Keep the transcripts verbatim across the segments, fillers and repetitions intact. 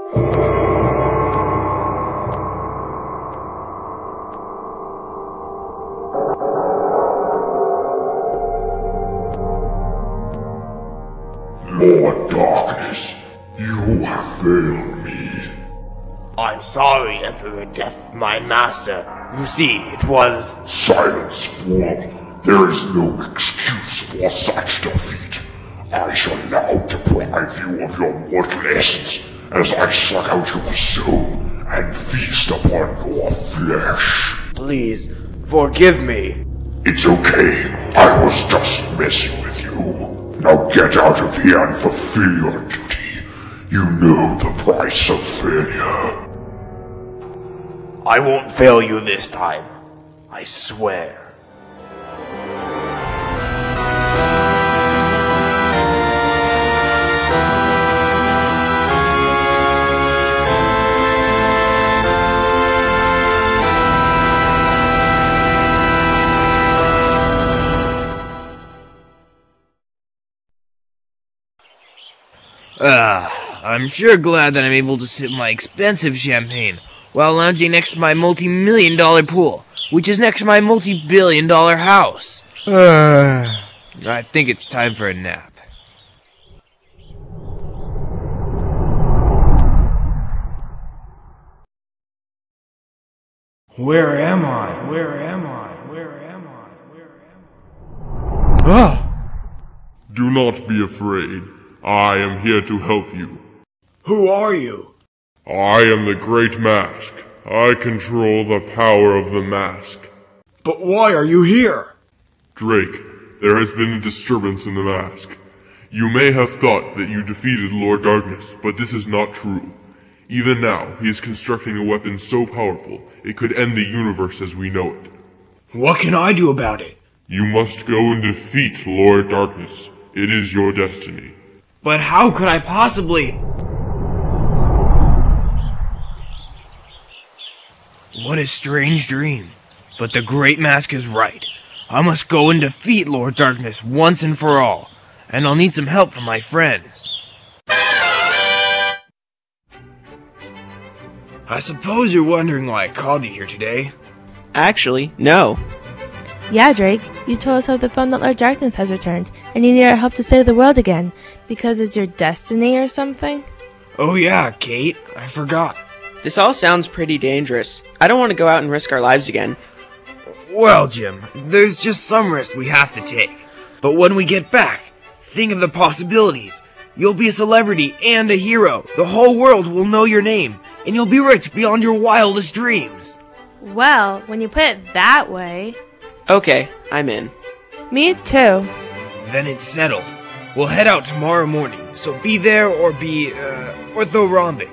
Lord Darkness, you have failed me. I'm sorry, Emperor Death, my master. You see, it was... Silence, fool. There is no excuse for such defeat. I shall now deprive you of your mortal essence as I suck out your soul and feast upon your flesh. Please, forgive me. It's okay. I was just messing with you. Now get out of here and fulfill your duty. You know the price of failure. I won't fail you this time. I swear. Ah, I'm sure glad that I'm able to sip my expensive champagne while lounging next to my multi-million dollar pool, which is next to my multi-billion dollar house. Uh, I think it's time for a nap. Where am I? Where am I? Where am I? Where am I? Ah! Do not be afraid. I am here to help you. Who are you? I am the Great Mask. I control the power of the mask. But why are you here? Drake, there has been a disturbance in the mask. You may have thought that you defeated Lord Darkness, but this is not true. Even now, he is constructing a weapon so powerful, it could end the universe as we know it. What can I do about it? You must go and defeat Lord Darkness. It is your destiny. But how could I possibly... What a strange dream. But the Great Mask is right. I must go and defeat Lord Darkness once and for all. And I'll need some help from my friends. I suppose you're wondering why I called you here today. Actually, no. Yeah, Drake, you told us of the fun that Lord Darkness has returned, and you need our help to save the world again, because it's your destiny or something? Oh yeah, Kate, I forgot. This all sounds pretty dangerous. I don't want to go out and risk our lives again. Well, Jim, there's just some risk we have to take. But when we get back, think of the possibilities. You'll be a celebrity and a hero. The whole world will know your name, and you'll be rich beyond your wildest dreams. Well, when you put it that way... Okay, I'm in. Me too. Then it's settled. We'll head out tomorrow morning, so be there or be, uh, orthorhombic.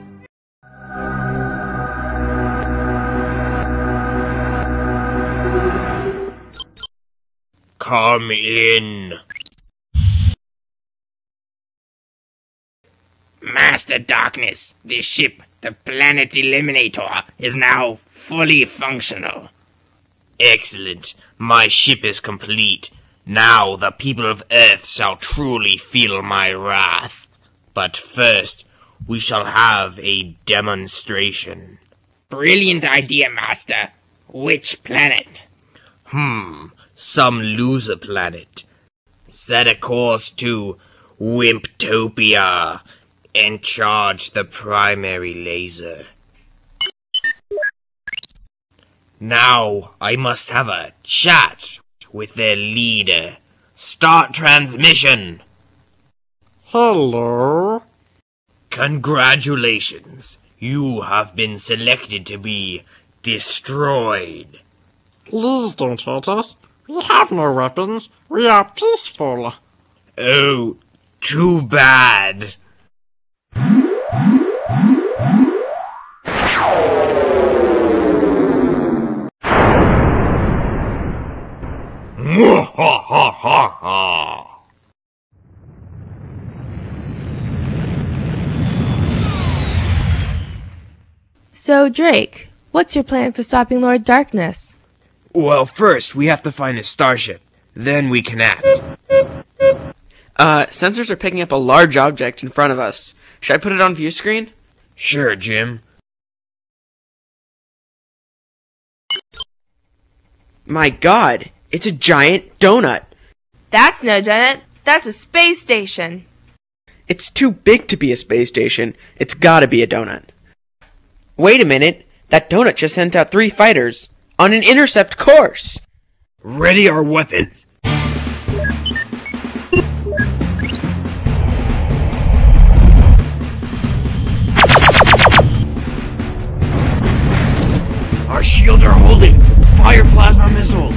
Come in. Master Darkness, the ship, the Planet Eliminator, is now fully functional. Excellent. My ship is complete. Now the people of Earth shall truly feel my wrath. But first, we shall have a demonstration. Brilliant idea, Master. Which planet? Hmm, some loser planet. Set a course to Wimptopia and charge the primary laser. Now, I must have a chat with their leader. Start transmission! Hello? Congratulations. You have been selected to be destroyed. Please don't hurt us. We have no weapons. We are peaceful. Oh, too bad. So, Drake, what's your plan for stopping Lord Darkness? Well, first, we have to find his starship. Then we can act. Uh, sensors are picking up a large object in front of us. Should I put it on view screen? Sure, Jim. My god, it's a giant donut. That's no donut. That's a space station. It's too big to be a space station. It's gotta be a donut. Wait a minute. That donut just sent out three fighters on an intercept course. Ready our weapons. Our shields are holding. Fire plasma missiles.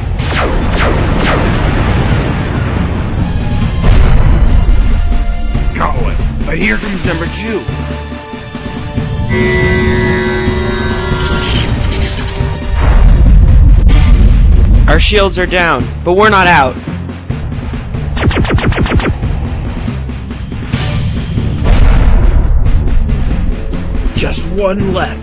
Got one, but here comes number two. Our shields are down, but we're not out. Just one left.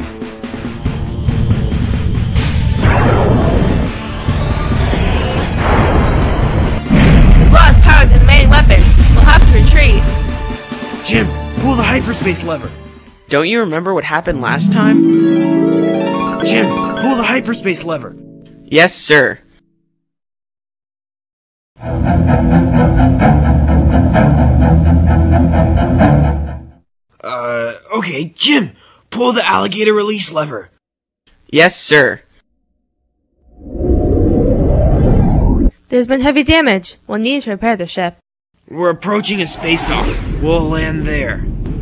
We've lost power to the main weapons. We'll have to retreat. Jim, pull the hyperspace lever. Don't you remember what happened last time? Jim, pull the hyperspace lever. Yes, sir. Uh, okay, Jim, pull the alligator release lever. Yes, sir. There's been heavy damage. We'll need to repair the ship. We're approaching a space dock. We'll land there.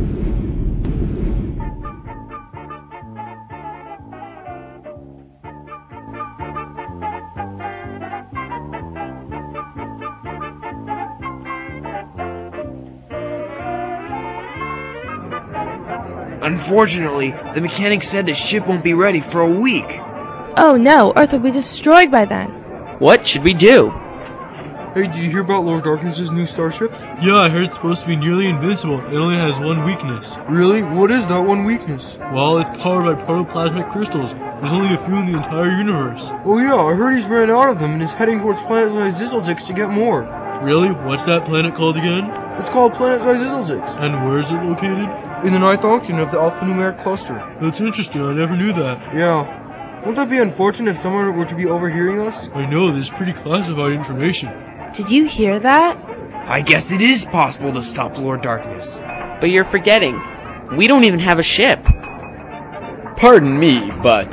Unfortunately, the mechanic said the ship won't be ready for a week. Oh no, Earth will be destroyed by then. What should we do? Hey, did you hear about Lord Darkness's new starship? Yeah, I heard it's supposed to be nearly invincible. It only has one weakness. Really? What is that one weakness? Well, it's powered by protoplasmic crystals. There's only a few in the entire universe. Oh yeah, I heard he's ran out of them and is heading towards planet Zyzyltix to get more. Really? What's that planet called again? It's called planet Zyzyltix. And where is it located? In the ninth octane of the alphanumeric cluster. That's interesting, I never knew that. Yeah. Won't that be unfortunate if someone were to be overhearing us? I know, this is pretty classified information. Did you hear that? I guess it is possible to stop Lord Darkness. But you're forgetting. We don't even have a ship. Pardon me, but...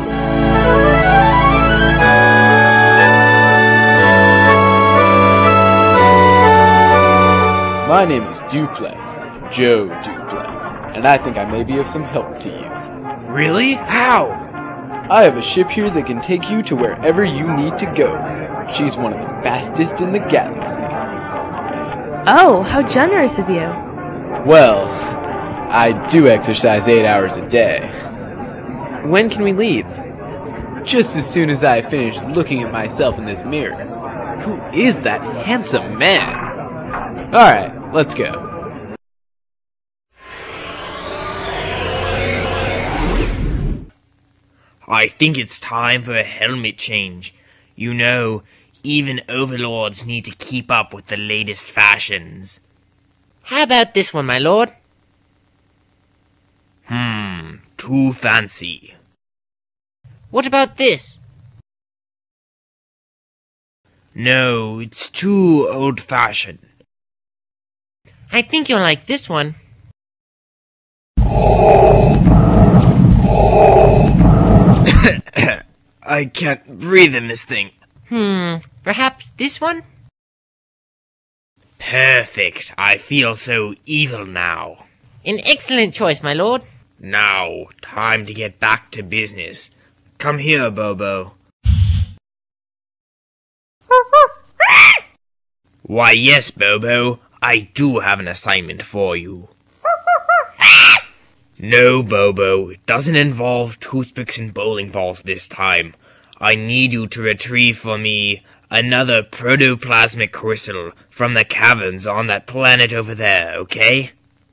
My name is Duplex, Joe Duplex, and I think I may be of some help to you. Really? How? I have a ship here that can take you to wherever you need to go. She's one of the fastest in the galaxy. Oh, how generous of you. Well, I do exercise eight hours a day. When can we leave? Just as soon as I finish looking at myself in this mirror. Who is that handsome man? Alright, let's go. I think it's time for a helmet change. You know, even overlords need to keep up with the latest fashions. How about this one, my lord? Hmm, too fancy. What about this? No, it's too old-fashioned. I think you'll like this one. I can't breathe in this thing. Hmm, perhaps this one? Perfect. I feel so evil now. An excellent choice, my lord. Now, time to get back to business. Come here, Bobo. Why, yes, Bobo. I do have an assignment for you. No, Bobo. It doesn't involve toothpicks and bowling balls this time. I need you to retrieve for me another protoplasmic crystal from the caverns on that planet over there, okay?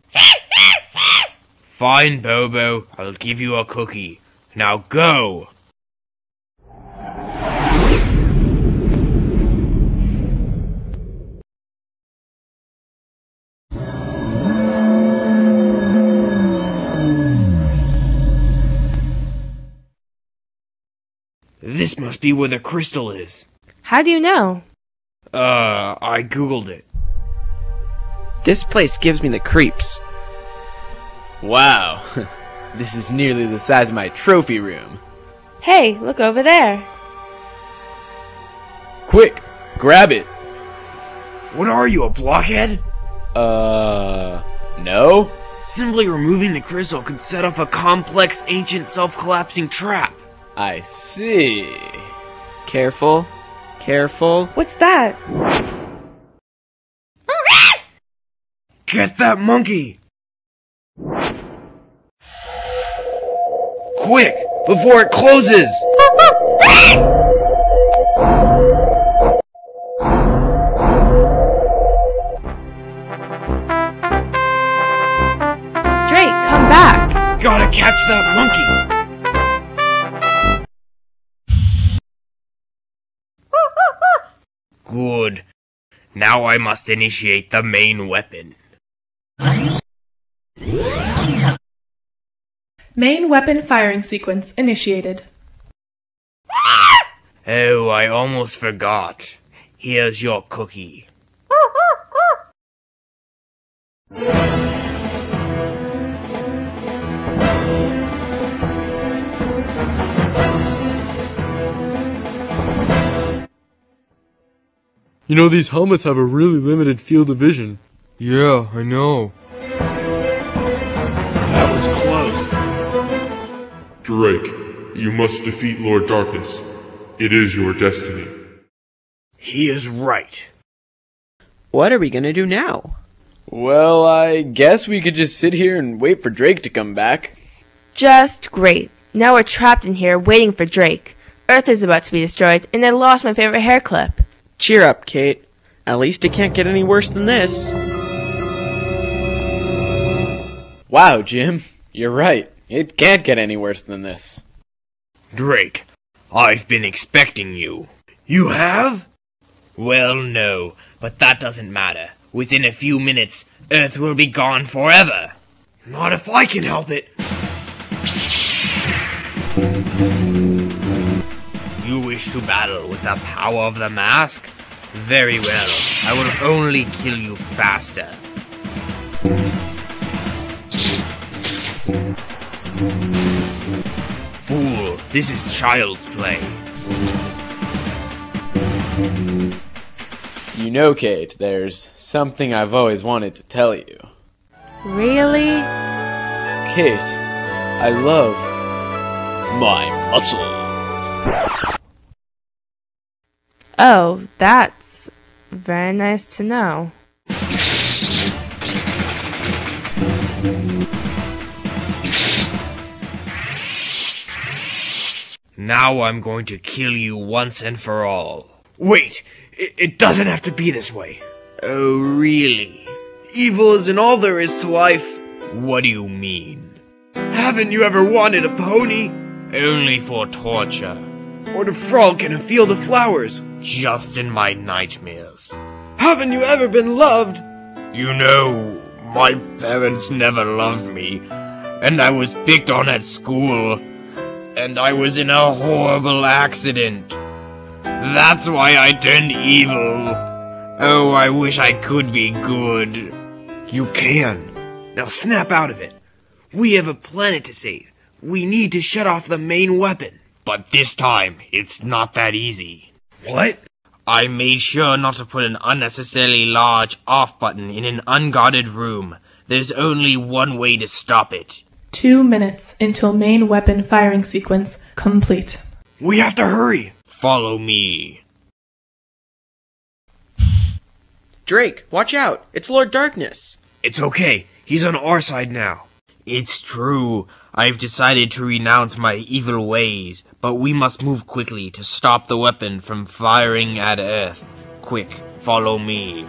Fine, Bobo. I'll give you a cookie. Now go! This must be where the crystal is. How do you know? Uh, I googled it. This place gives me the creeps. Wow, this is nearly the size of my trophy room. Hey, look over there. Quick, grab it. What are you, a blockhead? Uh, no? Simply removing the crystal could set off a complex, ancient, self-collapsing trap. I see. Careful. Careful. What's that? Get that monkey! Quick, before it closes! Drake, come back! Gotta catch that monkey! Good. Now I must initiate the main weapon. Main weapon firing sequence initiated. Oh, I almost forgot. Here's your cookie. You know, these helmets have a really limited field of vision. Yeah, I know. That was close. Drake, you must defeat Lord Darkness. It is your destiny. He is right. What are we gonna do now? Well, I guess we could just sit here and wait for Drake to come back. Just great. Now we're trapped in here waiting for Drake. Earth is about to be destroyed, and I lost my favorite hair clip. Cheer up, Kate. At least it can't get any worse than this. Wow, Jim. You're right. It can't get any worse than this. Drake, I've been expecting you. You have? Well, no, but that doesn't matter. Within a few minutes, Earth will be gone forever. Not if I can help it. You wish to battle with the power of the mask? Very well. I will only kill you faster. Fool, this is child's play. You know, Kate, there's something I've always wanted to tell you. Really? Kate, I love my muscles. Oh, that's very nice to know. Now I'm going to kill you once and for all. Wait, it, it doesn't have to be this way. Oh, really? Evil isn't all there is to life. What do you mean? Haven't you ever wanted a pony? Only for torture. Or to frolic in a field of flowers. Just in my nightmares. Haven't you ever been loved? You know, my parents never loved me. And I was picked on at school. And I was in a horrible accident. That's why I turned evil. Oh, I wish I could be good. You can. Now snap out of it. We have a planet to save. We need to shut off the main weapon. But this time, it's not that easy. What? I made sure not to put an unnecessarily large off button in an unguarded room. There's only one way to stop it. Two minutes until main weapon firing sequence complete. We have to hurry. Follow me. Drake, watch out. It's Lord Darkness. It's okay. He's on our side now. It's true. I've decided to renounce my evil ways, but we must move quickly to stop the weapon from firing at Earth. Quick, follow me.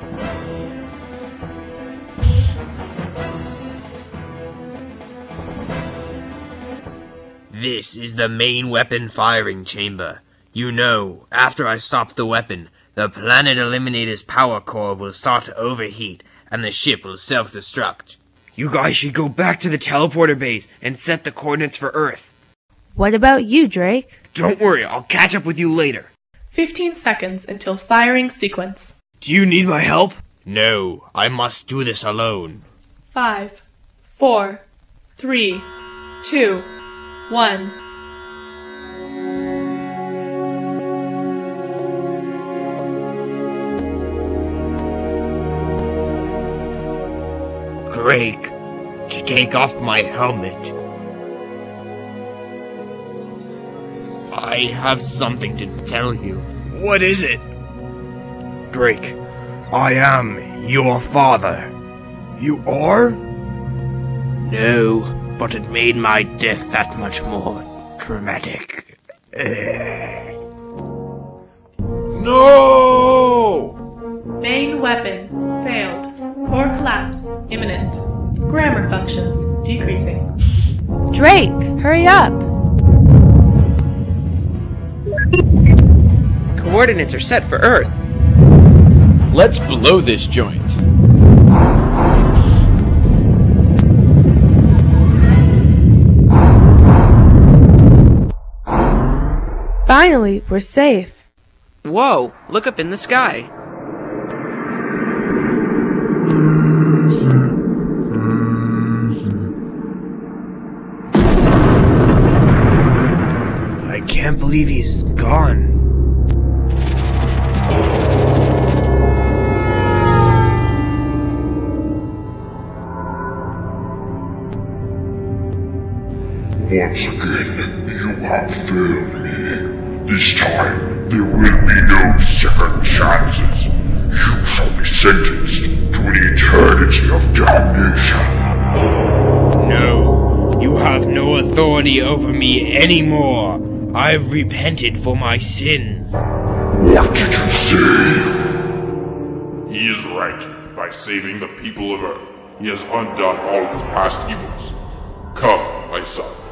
This is the main weapon firing chamber. You know, after I stop the weapon, the Planet Eliminator's power core will start to overheat, and the ship will self-destruct. You guys should go back to the teleporter base and set the coordinates for Earth. What about you, Drake? Don't worry, I'll catch up with you later. fifteen seconds until firing sequence. Do you need my help? No, I must do this alone. Five, four, three, two, one. Drake, to take off my helmet. I have something to tell you. What is it? Drake, I am your father. You are? No, but it made my death that much more dramatic. No! Main weapon failed. Core collapse imminent. Grammar functions decreasing. Drake, hurry up! Coordinates are set for Earth. Let's blow this joint. Finally, we're safe. Whoa, look up in the sky. I can't believe he's gone. Once again, you have failed me. This time, there will be no second chances. You shall be sentenced to an eternity of damnation. No, you have no authority over me anymore. I've repented for my sins. What did you say? He is right. By saving the people of Earth, he has undone all his past evils. Come, my son.